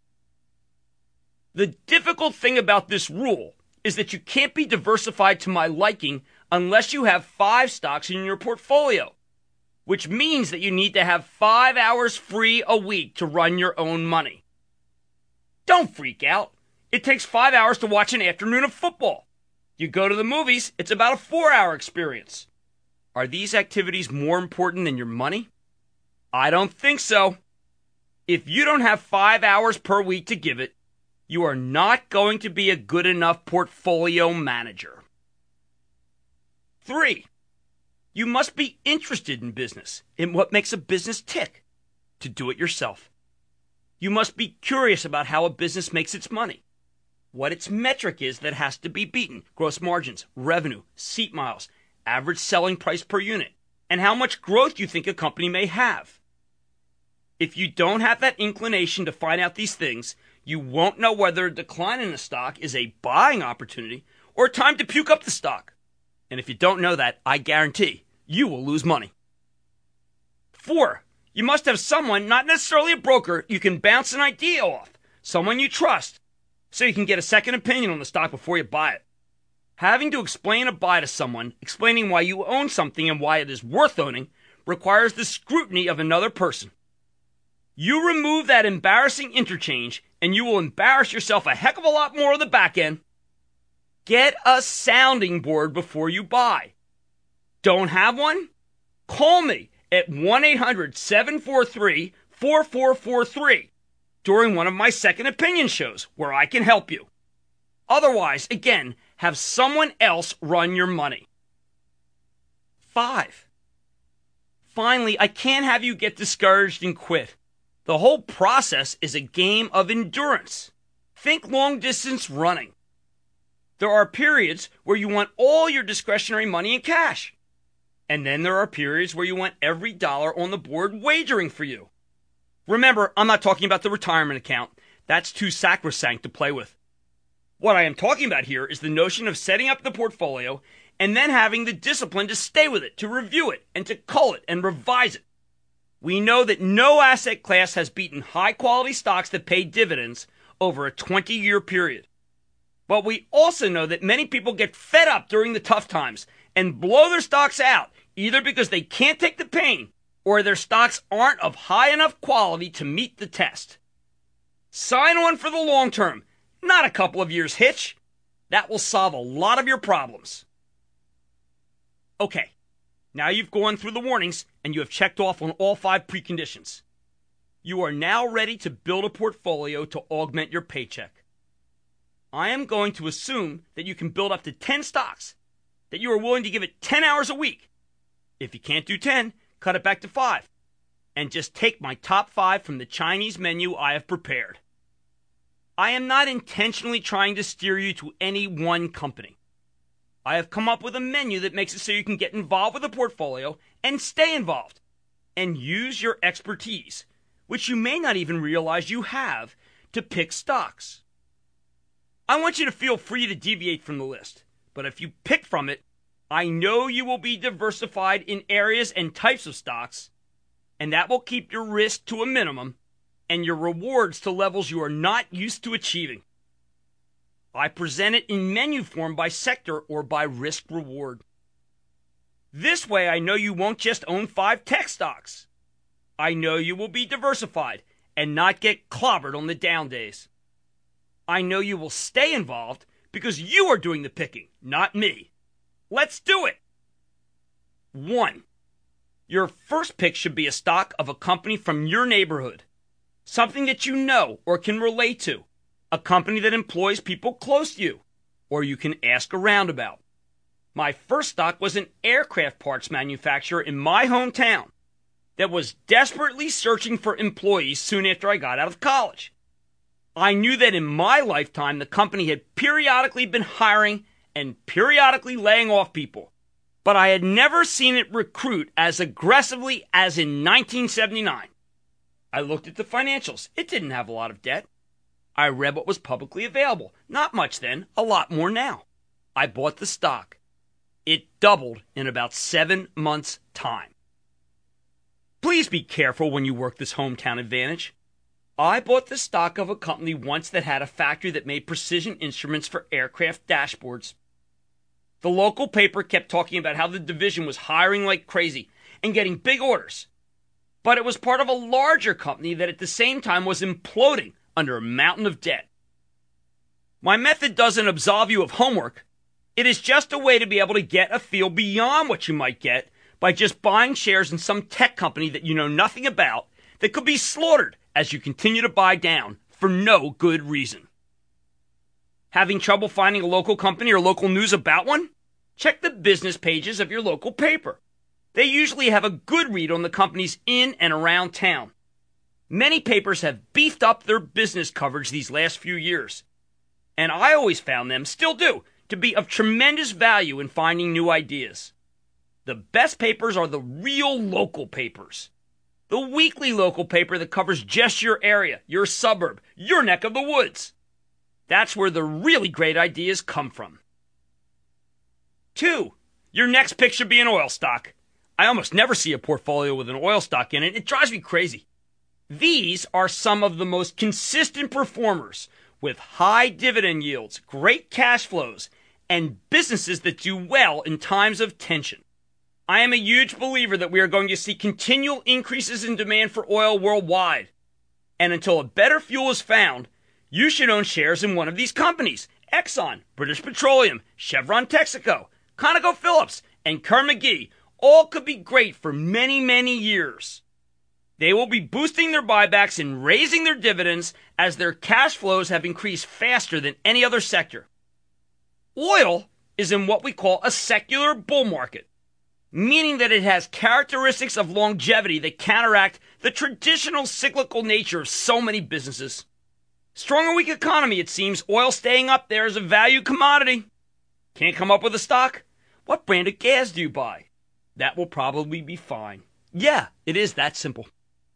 The difficult thing about this rule is that you can't be diversified to my liking unless you have five stocks in your portfolio, which means that you need to have five hours free a week to run your own money. Don't freak out. It takes five hours to watch an afternoon of football. You go to the movies, it's about a four-hour experience. Are these activities more important than your money? I don't think so. If you don't have five hours per week to give it, you are not going to be a good enough portfolio manager. Three, you must be interested in business, in what makes a business tick, to do it yourself. You must be curious about how a business makes its money, what its metric is that has to be beaten, gross margins, revenue, seat miles, average selling price per unit, and how much growth you think a company may have. If you don't have that inclination to find out these things, you won't know whether a decline in a stock is a buying opportunity or time to puke up the stock. And if you don't know that, I guarantee you will lose money. Four, you must have someone, not necessarily a broker, you can bounce an idea off, someone you trust, so you can get a second opinion on the stock before you buy it. Having to explain a buy to someone, explaining why you own something and why it is worth owning, requires the scrutiny of another person. You remove that embarrassing interchange, and you will embarrass yourself a heck of a lot more on the back end. Get a sounding board before you buy. Don't have one? Call me at one eight hundred, seven four three, four four four three during one of my second opinion shows where I can help you. Otherwise, again, have someone else run your money. Five. Finally, I can't have you get discouraged and quit. The whole process is a game of endurance. Think long distance running. There are periods where you want all your discretionary money in cash. And then there are periods where you want every dollar on the board wagering for you. Remember, I'm not talking about the retirement account. That's too sacrosanct to play with. What I am talking about here is the notion of setting up the portfolio and then having the discipline to stay with it, to review it, and to cull it and revise it. We know that no asset class has beaten high-quality stocks that pay dividends over a twenty-year period. But we also know that many people get fed up during the tough times and blow their stocks out, either because they can't take the pain or their stocks aren't of high enough quality to meet the test. Sign on for the long term, not a couple of years hitch. That will solve a lot of your problems. Okay, now you've gone through the warnings and you have checked off on all five preconditions. You are now ready to build a portfolio to augment your paycheck. I am going to assume that you can build up to ten stocks, that you are willing to give it ten hours a week. If you can't do ten, cut it back to five, and just take my top five from the Chinese menu I have prepared. I am not intentionally trying to steer you to any one company. I have come up with a menu that makes it so you can get involved with the portfolio and stay involved, and use your expertise, which you may not even realize you have, to pick stocks. I want you to feel free to deviate from the list, but if you pick from it, I know you will be diversified in areas and types of stocks, and that will keep your risk to a minimum and your rewards to levels you are not used to achieving. I present it in menu form by sector or by risk reward. This way I know you won't just own five tech stocks. I know you will be diversified and not get clobbered on the down days. I know you will stay involved because you are doing the picking, not me. Let's do it! One, your first pick should be a stock of a company from your neighborhood. Something that you know or can relate to. A company that employs people close to you, or you can ask around about. My first stock was an aircraft parts manufacturer in my hometown that was desperately searching for employees soon after I got out of college. I knew that in my lifetime the company had periodically been hiring and periodically laying off people, but I had never seen it recruit as aggressively as in nineteen seventy-nine. I looked at the financials. It didn't have a lot of debt. I read what was publicly available. Not much then, a lot more now. I bought the stock. It doubled in about seven months' time. Please be careful when you work this hometown advantage. I bought the stock of a company once that had a factory that made precision instruments for aircraft dashboards. The local paper kept talking about how the division was hiring like crazy and getting big orders. But it was part of a larger company that at the same time was imploding under a mountain of debt. My method doesn't absolve you of homework. It is just a way to be able to get a feel beyond what you might get by just buying shares in some tech company that you know nothing about that could be slaughtered as you continue to buy down for no good reason. Having trouble finding a local company or local news about one? Check the business pages of your local paper. They usually have a good read on the companies in and around town. Many papers have beefed up their business coverage these last few years, and I always found them, still do, to be of tremendous value in finding new ideas. The best papers are the real local papers. The weekly local paper that covers just your area, your suburb, your neck of the woods. That's where the really great ideas come from. Two, your next pick should be an oil stock. I almost never see a portfolio with an oil stock in it. It drives me crazy. These are some of the most consistent performers with high dividend yields, great cash flows, and businesses that do well in times of tension. I am a huge believer that we are going to see continual increases in demand for oil worldwide. And until a better fuel is found, you should own shares in one of these companies. Exxon, British Petroleum, Chevron Texaco, ConocoPhillips, and Carnegie all could be great for many, many years. They will be boosting their buybacks and raising their dividends as their cash flows have increased faster than any other sector. Oil is in what we call a secular bull market, meaning that it has characteristics of longevity that counteract the traditional cyclical nature of so many businesses. Strong or weak economy, it seems, oil staying up there is a value commodity. Can't come up with a stock? What brand of gas do you buy? That will probably be fine. Yeah, it is that simple.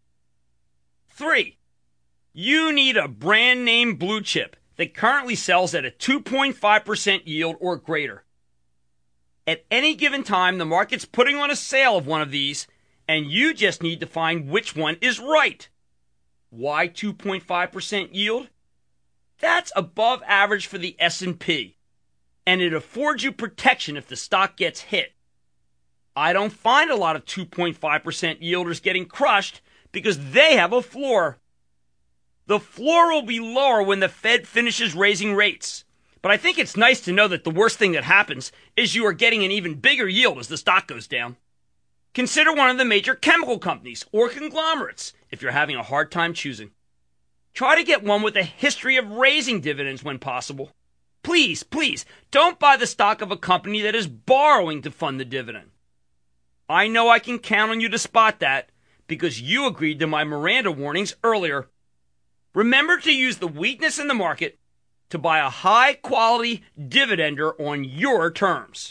Three, you need a brand name blue chip that currently sells at a two point five percent yield or greater. At any given time, the market's putting on a sale of one of these, and you just need to find which one is right. Why two point five percent yield? That's above average for the S and P, and it affords you protection if the stock gets hit. I don't find a lot of two point five percent yielders getting crushed because they have a floor. The floor will be lower when the Fed finishes raising rates. But I think it's nice to know that the worst thing that happens is you are getting an even bigger yield as the stock goes down. Consider one of the major chemical companies or conglomerates if you're having a hard time choosing. Try to get one with a history of raising dividends when possible. Please, please, don't buy the stock of a company that is borrowing to fund the dividend. I know I can count on you to spot that because you agreed to my Miranda warnings earlier. Remember to use the weakness in the market to buy a high-quality dividender on your terms.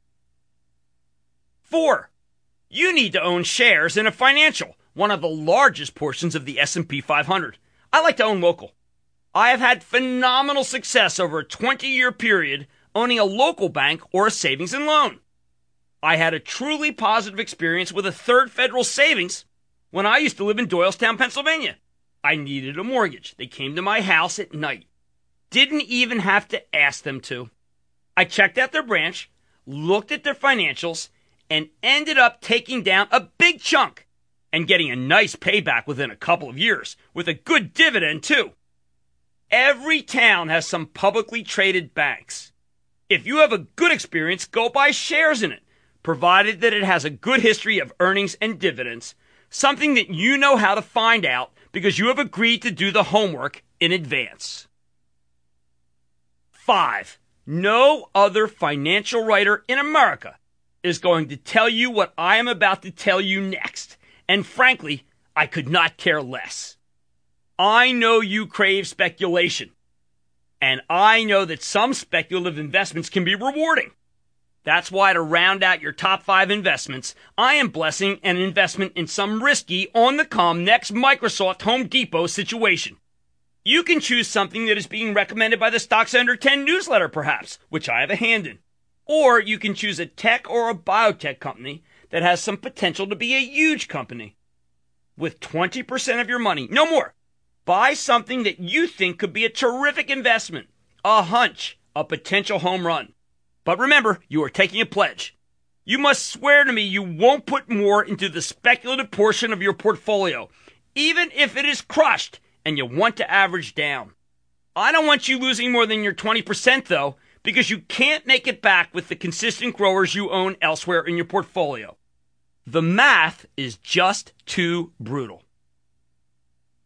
Four, you need to own shares in a financial, one of the largest portions of the S and P five hundred. I like to own local. I have had phenomenal success over a twenty-year period owning a local bank or a savings and loan. I had a truly positive experience with a Third Federal Savings when I used to live in Doylestown, Pennsylvania. I needed a mortgage. They came to my house at night. Didn't even have to ask them to. I checked out their branch, looked at their financials, and ended up taking down a big chunk and getting a nice payback within a couple of years with a good dividend too. Every town has some publicly traded banks. If you have a good experience, go buy shares in it, provided that it has a good history of earnings and dividends, something that you know how to find out because you have agreed to do the homework in advance. Five, no other financial writer in America is going to tell you what I am about to tell you next. And frankly, I could not care less. I know you crave speculation. And I know that some speculative investments can be rewarding. That's why, to round out your top five investments, I am blessing an investment in some risky, on-the-come, next Microsoft Home Depot situation. You can choose something that is being recommended by the Stocks Under ten newsletter, perhaps, which I have a hand in. Or you can choose a tech or a biotech company that has some potential to be a huge company. With twenty percent of your money, no more, buy something that you think could be a terrific investment, a hunch, a potential home run. But remember, you are taking a pledge. You must swear to me you won't put more into the speculative portion of your portfolio, even if it is crushed and you want to average down. I don't want you losing more than your twenty percent, though, because you can't make it back with the consistent growers you own elsewhere in your portfolio. The math is just too brutal.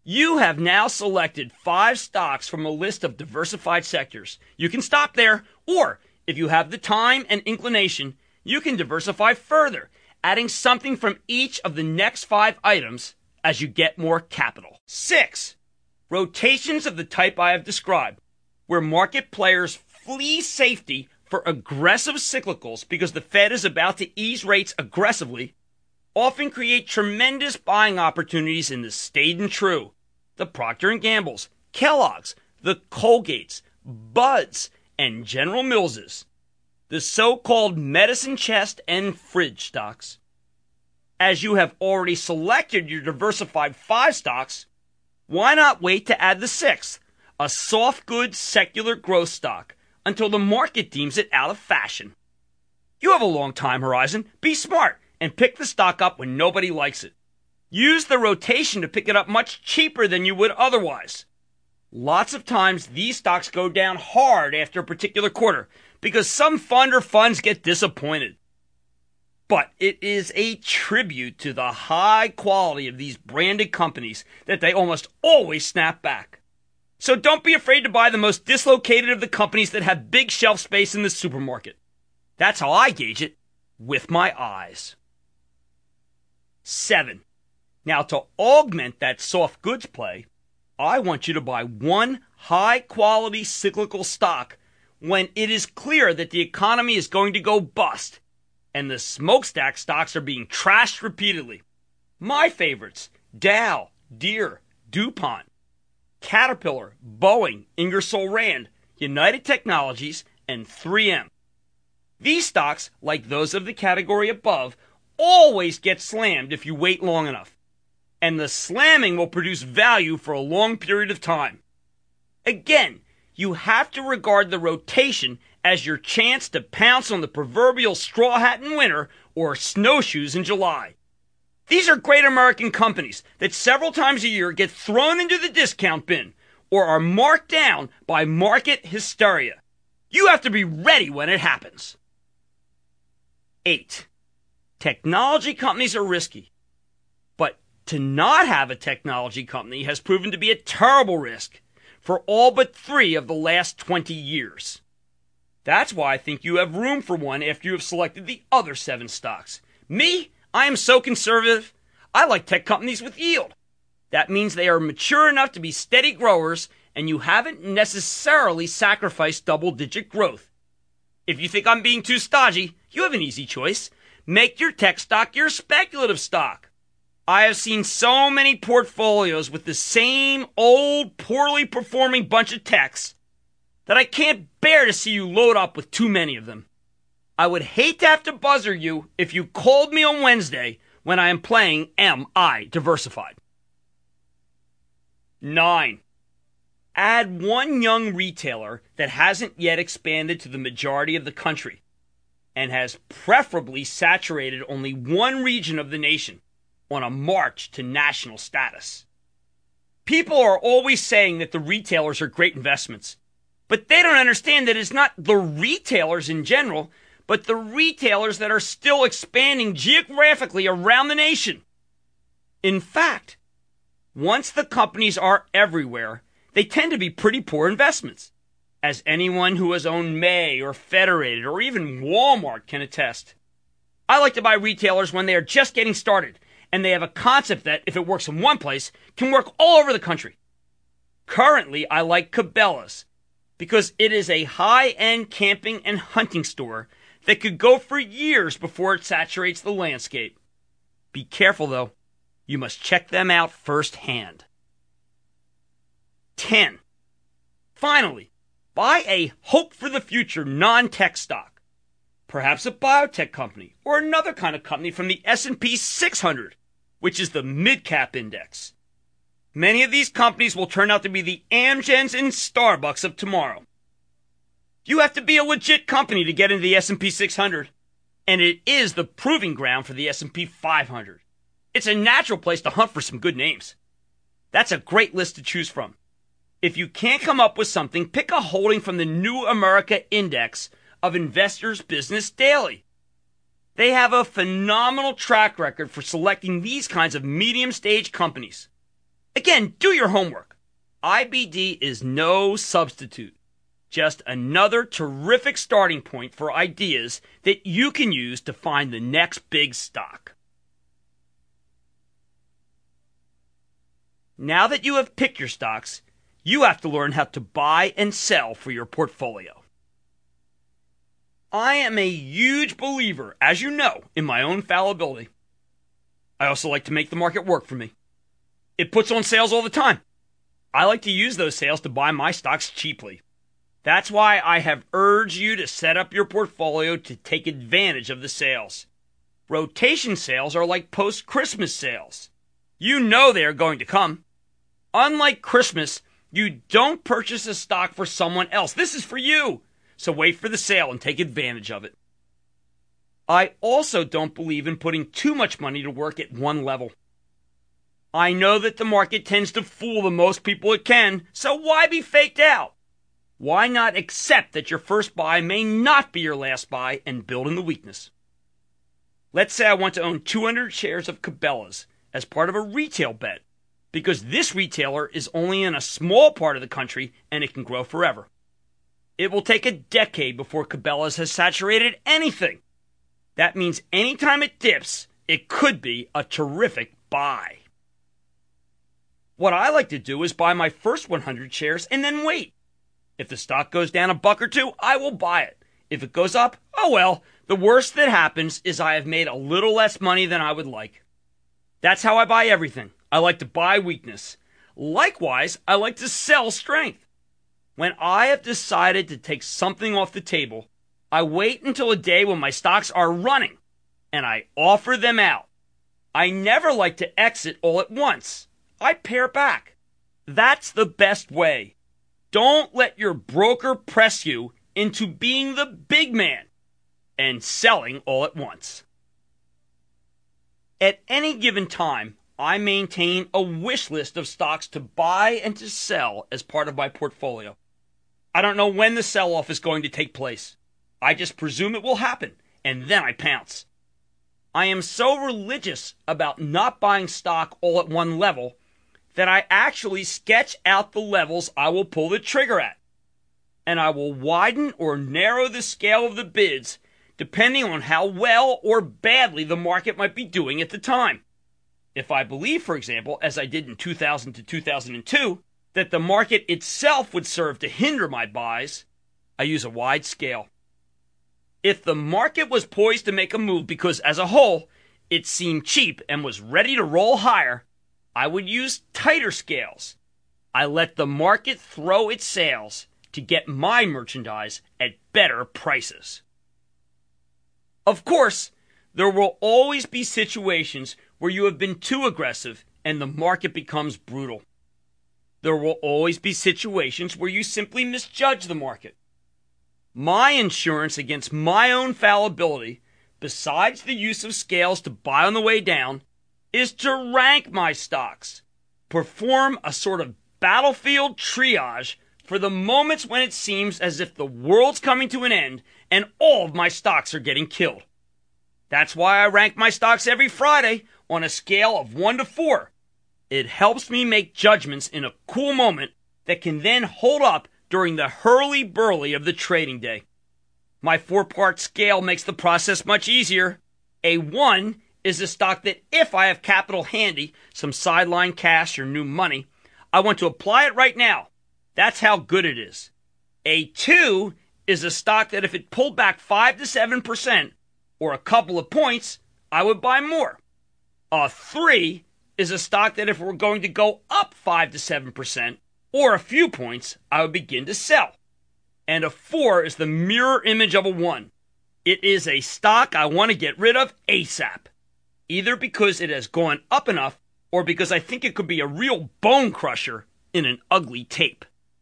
You have now selected five stocks from a list of diversified sectors. You can stop there, or if you have the time and inclination, you can diversify further, adding something from each of the next five items as you get more capital. Six, rotations of the type I have described, where market players flee safety for aggressive cyclicals because the Fed is about to ease rates aggressively, often create tremendous buying opportunities in the Staid and True, the Procter and Gamble's, Kellogg's, the Colgate's, Bud's, and General Mills's, the so-called medicine chest and fridge stocks. As you have already selected your diversified five stocks, why not wait to add the sixth, a soft goods secular growth stock, until the market deems it out of fashion? You have a long time horizon. Be smart and pick the stock up when nobody likes it. Use the rotation to pick it up much cheaper than you would otherwise. Lots of times these stocks go down hard after a particular quarter because some fund or funds get disappointed. But it is a tribute to the high quality of these branded companies that they almost always snap back. So don't be afraid to buy the most dislocated of the companies that have big shelf space in the supermarket. That's how I gauge it, with my eyes. Seven. Now, to augment that soft goods play, I want you to buy one high-quality cyclical stock when it is clear that the economy is going to go bust and the smokestack stocks are being trashed repeatedly. My favorites: Dow, Deere, DuPont, Caterpillar, Boeing, Ingersoll Rand, United Technologies, and three M. These stocks, like those of the category above, always get slammed if you wait long enough. And the slamming will produce value for a long period of time. Again, you have to regard the rotation as your chance to pounce on the proverbial straw hat in winter or snowshoes in July. These are great American companies that several times a year get thrown into the discount bin or are marked down by market hysteria. You have to be ready when it happens. Eight, technology companies are risky, but to not have a technology company has proven to be a terrible risk for all but three of the last twenty years. That's why I think you have room for one after you have selected the other seven stocks. Me, I am so conservative. I like tech companies with yield. That means they are mature enough to be steady growers, and you haven't necessarily sacrificed double-digit growth. If you think I'm being too stodgy, you have an easy choice. Make your tech stock your speculative stock. I have seen so many portfolios with the same old, poorly performing bunch of techs that I can't bear to see you load up with too many of them. I would hate to have to buzzer you if you called me on Wednesday when I am playing Am I Diversified? Nine. Add one young retailer that hasn't yet expanded to the majority of the country and has preferably saturated only one region of the nation on a march to national status. People are always saying that the retailers are great investments, but they don't understand that it's not the retailers in general, but the retailers that are still expanding geographically around the nation. In fact, once the companies are everywhere, they tend to be pretty poor investments, as anyone who has owned May or Federated or even Walmart can attest. I like to buy retailers when they are just getting started, and they have a concept that, if it works in one place, can work all over the country. Currently, I like Cabela's, because it is a high-end camping and hunting store that could go for years before it saturates the landscape. Be careful, though. You must check them out firsthand. ten. Finally, buy a hope-for-the-future non-tech stock. Perhaps a biotech company or another kind of company from the S and P six hundred, which is the mid-cap index. Many of these companies will turn out to be the Amgens and Starbucks of tomorrow. You have to be a legit company to get into the S and P six hundred, and it is the proving ground for the S and P five hundred. It's a natural place to hunt for some good names. That's a great list to choose from. If you can't come up with something, pick a holding from the New America Index of Investors Business Daily. They have a phenomenal track record for selecting these kinds of medium-stage companies. Again, do your homework. I B D is no substitute, just another terrific starting point for ideas that you can use to find the next big stock. Now that you have picked your stocks, you have to learn how to buy and sell for your portfolio. I am a huge believer, as you know, in my own fallibility. I also like to make the market work for me. It puts on sales all the time. I like to use those sales to buy my stocks cheaply. That's why I have urged you to set up your portfolio to take advantage of the sales. Rotation sales are like post-Christmas sales. You know they are going to come. Unlike Christmas, you don't purchase a stock for someone else. This is for you. So wait for the sale and take advantage of it. I also don't believe in putting too much money to work at one level. I know that the market tends to fool the most people it can, so why be faked out? Why not accept that your first buy may not be your last buy and build in the weakness? Let's say I want to own two hundred shares of Cabela's as part of a retail bet, because this retailer is only in a small part of the country and it can grow forever. It will take a decade before Cabela's has saturated anything. That means anytime it dips, it could be a terrific buy. What I like to do is buy my first one hundred shares and then wait. If the stock goes down a buck or two, I will buy it. If it goes up, oh well, the worst that happens is I have made a little less money than I would like. That's how I buy everything. I like to buy weakness. Likewise, I like to sell strength. When I have decided to take something off the table, I wait until a day when my stocks are running, and I offer them out. I never like to exit all at once. I pare back. That's the best way. Don't let your broker press you into being the big man and selling all at once. At any given time, I maintain a wish list of stocks to buy and to sell as part of my portfolio. I don't know when the sell-off is going to take place. I just presume it will happen, and then I pounce. I am so religious about not buying stock all at one level that I actually sketch out the levels I will pull the trigger at. And I will widen or narrow the scale of the bids depending on how well or badly the market might be doing at the time. If I believe, for example, as I did in two thousand to two thousand two, that the market itself would serve to hinder my buys, I use a wide scale. If the market was poised to make a move because as a whole it seemed cheap and was ready to roll higher, I would use tighter scales. I let the market throw its sales to get my merchandise at better prices. Of course, there will always be situations where you have been too aggressive and the market becomes brutal. There will always be situations where you simply misjudge the market. My insurance against my own fallibility, besides the use of scales to buy on the way down, is to rank my stocks, perform a sort of battlefield triage for the moments when it seems as if the world's coming to an end and all of my stocks are getting killed. That's why I rank my stocks every Friday on a scale of one to four. It helps me make judgments in a cool moment that can then hold up during the hurly-burly of the trading day. My four-part scale makes the process much easier. A one is a stock that if I have capital handy, some sideline cash or new money, I want to apply it right now. That's how good it is. A two is a stock that if it pulled back five to seven percent or a couple of points, I would buy more. A three is a stock that if we're going to go up five to seven percent or a few points, I would begin to sell. And a four is the mirror image of a one. It is a stock I want to get rid of ASAP. Either because it has gone up enough or because I think it could be a real bone crusher in an ugly tape.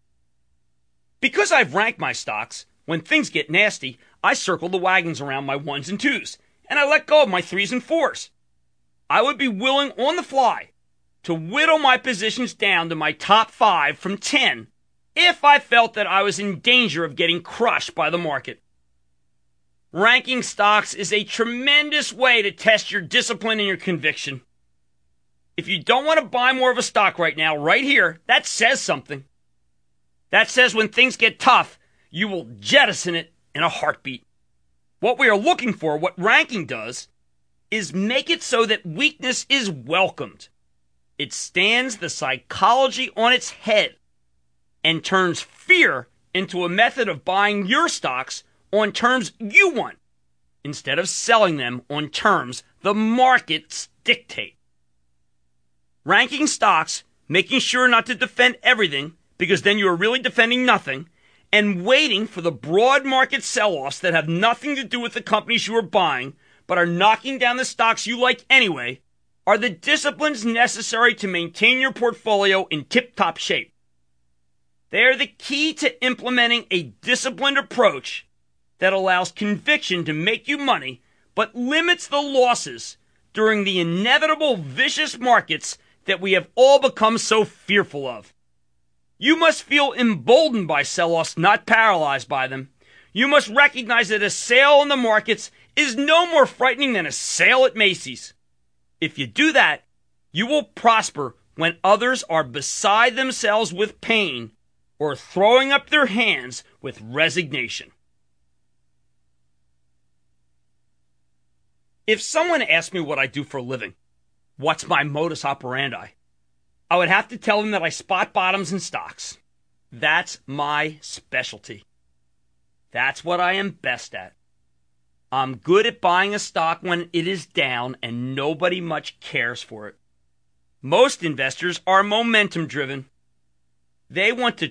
Because I've ranked my stocks, when things get nasty, I circle the wagons around my ones and twos, and I let go of my threes and fours. I would be willing on the fly to whittle my positions down to my top five from ten if I felt that I was in danger of getting crushed by the market. Ranking stocks is a tremendous way to test your discipline and your conviction. If you don't want to buy more of a stock right now, right here, that says something. That says when things get tough, you will jettison it in a heartbeat. What we are looking for, what ranking does, is make it so that weakness is welcomed. It stands the psychology on its head and turns fear into a method of buying your stocks on terms you want, instead of selling them on terms the markets dictate. Ranking stocks, making sure not to defend everything, because then you are really defending nothing, and waiting for the broad market sell-offs that have nothing to do with the companies you are buying, but are knocking down the stocks you like anyway, are the disciplines necessary to maintain your portfolio in tip-top shape. They are the key to implementing a disciplined approach that allows conviction to make you money, but limits the losses during the inevitable vicious markets that we have all become so fearful of. You must feel emboldened by sell-offs, not paralyzed by them. You must recognize that a sale in the markets is no more frightening than a sale at Macy's. If you do that, you will prosper when others are beside themselves with pain or throwing up their hands with resignation. If someone asked me what I do for a living, what's my modus operandi, I would have to tell them that I spot bottoms in stocks. That's my specialty. That's what I am best at. I'm good at buying a stock when it is down and nobody much cares for it. Most investors are momentum driven. They want to